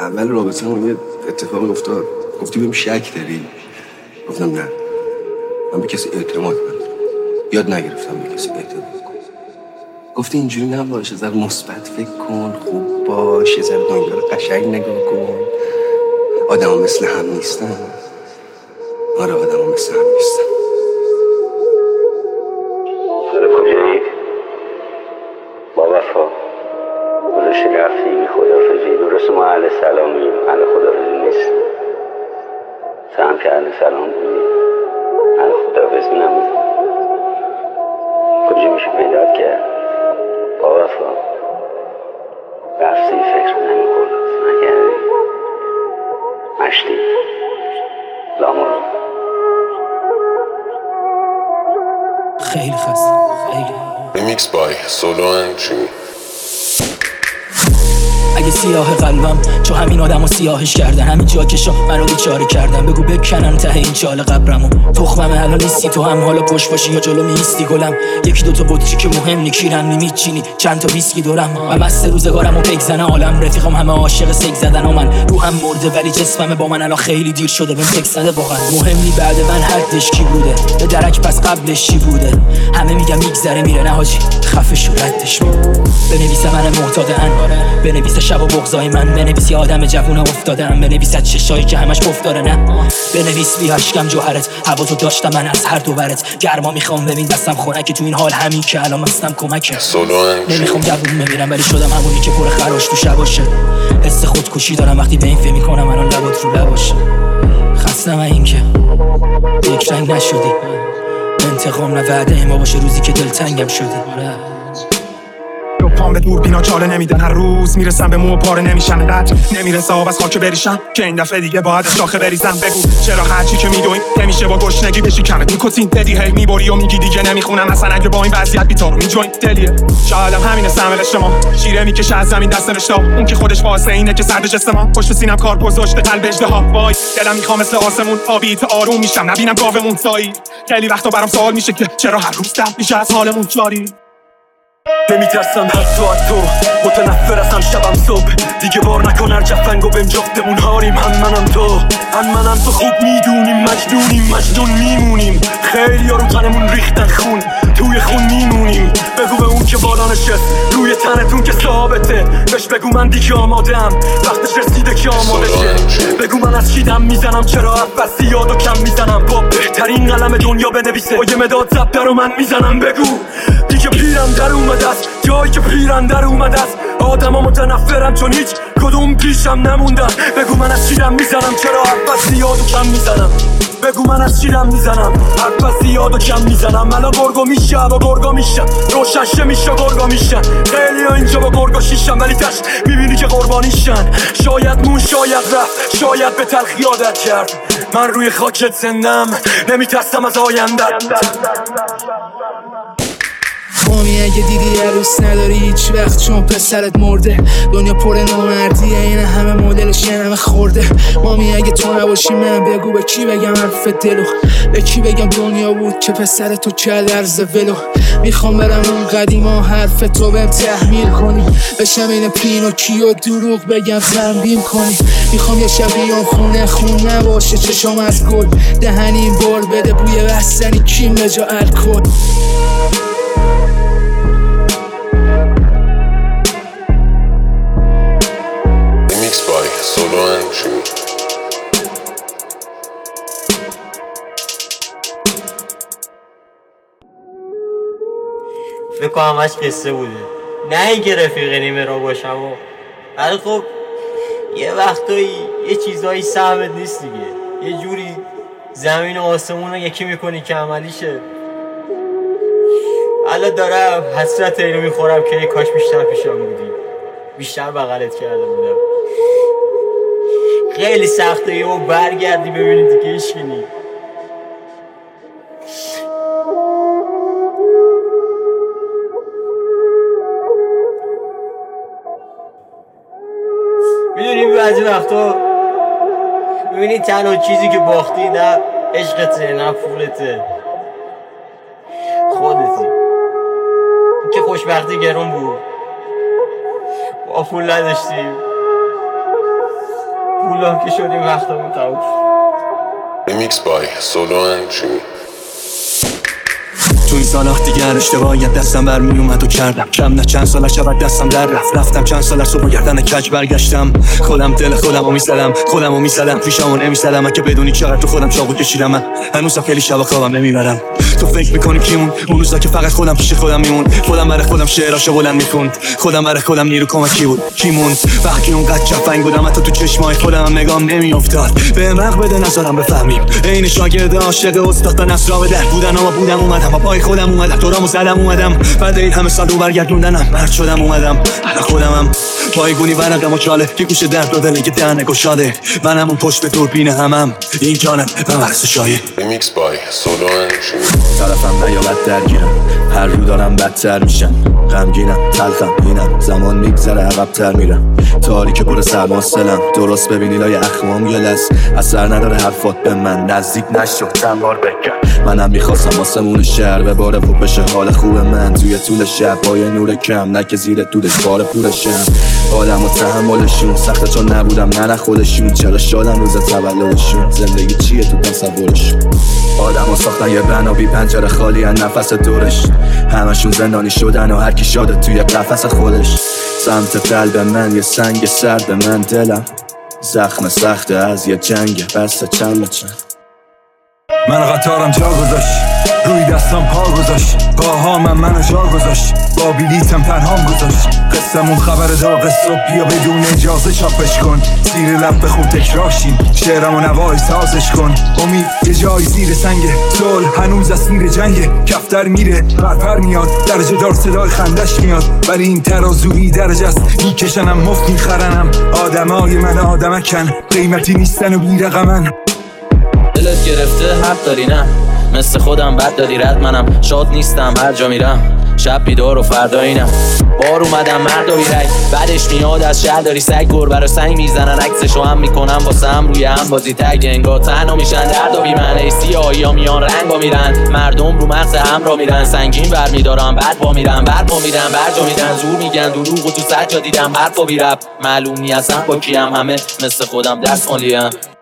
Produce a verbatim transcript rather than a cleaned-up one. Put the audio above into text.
اول رابطه‌مون یه اتفاقی افتاد. گفتی بهم شک داری؟ گفتم نه، من به کسی اعتماد ندارم، یاد نگرفتم به کسی اعتماد کنم. گفتی اینجوری نباش، یه ذره مثبت فکر کن، خوب باش، یه ذره دنیا رو قشنگ نگاه کن. آدم‌ها مثل هم نیستن. آره آدم‌ها مثل هم نیستن. سر کجایی؟ با وفا گذاشتی رفتی بی خدافزی. درست ما اهل سلامیم، اهل خدافزی نیست. سهم که اهل سلام بودی، اهل خدافزی نبودی. کجا میشه پیدات کرد؟ با وفا رفتی فکر نمی کنی نکردی مشتی لامورو. خیلی خسته خیلی. Remix by Solo and Jimmy. اگه سیاه قلبم چون همین آدمو سیاهش کردن، همین جا که شا منو بیچاره کردن، بگو بکنن ته این چال قبرمو. تخمم الان نیستی تو هم، حالا پشت باشی یا جلو میستی گلم. یکی دوتا بطری که مهم نیکیرم نمیچینی، چند تا ویسکی دورم. من مست روزگارم و بگزنه عالم، رفیقم همه عاشق سگ زدن و من روحم مرده ولی جسمم با من الان خیلی دیر شده بهم تک زده. واقعا مهمی بعد من حدش کی بوده؟ به درک پس قبلش چی بوده؟ همه میگم میگذره میره، نه حاجی خفه شو ردش. بنویسه من معتادن، بنویسه شب و بغضای من، بنویس یه آدم جوون افتادم، بنویس از چشایی که همش پف داره، نه بنویس بی اشکم جوهرت، هوا تو داشتم من از هر دو ورت. گرما میخوام ببین دستم خنک تو این حال، همین که الان مستم کمکه. نمیخوام جوون بمیرم ولی شدم همونی که پر خراش تو شباشه. حس خودکشی دارم وقتی به این فکر میکنم الان لبات رو لباشه. خستم این که یک رنگ نشدی، انتقام نه وعده ما باشه روزی که دلتنگم شدی. پام به دور بینا چاله نمیدن، هر روز میرسم به مو پاره نمیشن، قدر نمیرسه آب از خاک بریشم که این دفعه دیگه باید شاخه بریزم. بگو چرا هرچی که میدویم نمیشه با گشنگی بشی کمت میکتین ددی، هی میبری و میگی دیگه نمیخونم اصلا اگه با این وضعیت بیتارو میجوین دلیه. شایدم همینه سهم قشت ما، شیره میکشه از زمین دست نوشته، اون که خودش واسه اینه که سردش استما پشت سینم کار گذاشته قلب اژدها. وای دلم میخوام مثل آسمون آبیت آروم میشم، نبینم گاومون سایی. خیلی وقتا برام سوال میشه که چرا هر روز دم میشه از حالمون جاری. نمیترسم حتی از تو، متنفر ازم شبم صبح. دیگه بار نکن هر جفنگو بهم جفتمون هاریم. هم منم تو هم منم تو، خوب میدونیم مجنونیم مجنون میمونیم. خیلی ها رو تنمون ریختن خون، توی خون میمونیم. بگو به اون که بالا نشست روی تنتون که ثابته، بهش بگو من دیگه آمادم وقتش رسیده که آماده شه. بگو من از چی دم میزنم، چرا عباسی یادو کم میزنم. با بهترین قلم دنیا بنویسه با یه مداد زبده رو من میزنم. بگو دیگه پیرم در اومده است، جایی که پیرم در اومده است. آدم ها متنفرم چون هیچ کدوم پیشم نموندن. بگو من از چی دم میزنم، چرا عباسی یادو کم میزنم. بگو من از چی دم میزنم، عباسی یادو کم میزنم. الان گرگو میشه با گرگا میشن، روشنشه میشه گرگا میشن. خیلی ها اینجا با گرگا شیشن ولی تش میبینی که قربانیشن. شاید مون شاید رفت، شاید به تلخی عادت کرد. من روی خاکت زندم، نمیترسم از آینده. مامی اگه دیدی عروس نداری هیچ وقت چون پسرت مرده. دنیا پر نامردیه، این همه مدلش یه همه خورده. مامی اگه تو نباشی من بگو به کی بگم حرف دلو، به کی بگم دنیا بود که پسر تو کرد عرض ولو. میخوام برم اون قدیما حرف تو بهم تحمیل کنی، بشم این پینوکیو دروغ بگم تنبیم کنی. میخوام یه شب بیام خونه خون نباشه چشام از گل، دهنیم بال بده بوی بستنی کیم به جا الکل. Solo and Jimmy. فکر کنم همش قصه بوده، نه اینکه رفیق نیمه را باشم و ولی خب یه وقتایی یه چیزایی سهمت نیست دیگه. یه جوری زمین و آسمون رو یکی میکنی که عملی شه. الان دارم حسرت اینو میخورم که کاش بیشتر پیشم بودی، بیشتر بغلت کرده بودم. خیلی سخته یه و برگردی ببینید دیگه هیچکی نی. میدونی بعضی وقتا میبینی تنها چیزی که باختی نه عشقته نه پولته، خودتی. که خوشبختی گرون بود، با پول نداشتیم، پولا که شدیم وقتمون تموم شد. Remix by Solo and Jimmy. تو این سالا دیگر اشتباهیت دستم برمی اومد و کردم کم نه چند سال شود دستم در رفت رفتم چند سال صبح گردن کج برگشتم خودم دل خودم رو میزدم خودم رو میزدم پیشامو نمیزدم که بدونی چقدر تو خودم چاقو کشیدم من هنوزم خیلی شب خوابم نمیبرم تو فکر میکنی کیمون اون روزا که فقط خودم پیش خودم میمون خودم برای خودم شعراشو بلند میخوند خودم برای خودم نیرو کمکی بود کیمون وقتی اونقدر جفنگ بودم حتی تو چشمای خودم هم نگام نمیافتاد بهم رق بده نذارم بفهمیم عین شاگرد عاشق استاد تا نصرا به در بودن اما بودم اومدم با پای خودم اومدم دورامو زدم اومدم بعد این همه سال رو برگردوندنم مرد شدم اومدم الان خودمم پایگونی ورقم و چاله که گوش درد داده که دهنه گشاده منم اون پشت به دوربین همم این جانم و مرس شایه. Remix by Solo and Jimmy. طرفم نیابد درگیرم هر رو دارم بدتر میشم غمگینم تلخم اینم زمان میگذره عقب‌تر میرم تاریک پر سرماسلم درست ببینی لای اخمام یه لس اثر نداره حرفات به من نزدیک نشو چند بار بکن منم میخواستم آسمون شهر به باره خوب بشه حال خوب من توی طول شب با یه نور کم نه که زیر دودش بار پولشم آدم و تحملشون سخته چون نبودم نه نه خودشون چرا شادم روز تولدشون زندگی چیه تو تصورشون آدم و ساختن یه بنا بی پنجره خالی از نفس دورش همشون زندانی شدن و هرکی شاده توی قفس خودش سمت قلب من یه سنگ سرد من دلم زخم سخته از یه جنگ بسته چند چند من قطارم جا گذاشت روی دستم پا گذاشت پاها من منو جا گذاشت با بلیتم تنهام گذاشت قصمون خبر داغ صبح بیا بدون اجازه چاپش کن زیر لب بخون تکراشیم شعرم و نوای سازش کن امید یه جای زیر سنگه صلح هنوز از سیر جنگه کفتر میره پرپر میاد درجه دار صدای خندش میاد ولی این ترازویی درجه است میکشنم مفت میخرنم آدمای من آدمکن قیمتی نیستن و بیرقمن دلت گرفته حق داری نه مثل خودم بد دادی رد منم شاد نیستم هر جا میرم شب بیدار و فردا اینم بار اومدم مرد و بیرک بعدش میاد از شهر داری سگ گر برای سنگ میزنن عکسشو هم میکنم واسه هم روی هم بازی تگ انگار تنها میشن درد و بیمنه سیاهی ها میان رنگ ها میرن مردم رو مغز هم را میرن سنگین بر میدارم بعد با میرن بر با میرن برجا میدن زور میگن دروغ و تو سجا دیدم حرف و بیرب معلوم نی اصلا با کیم همه مثل خودم دست مالیم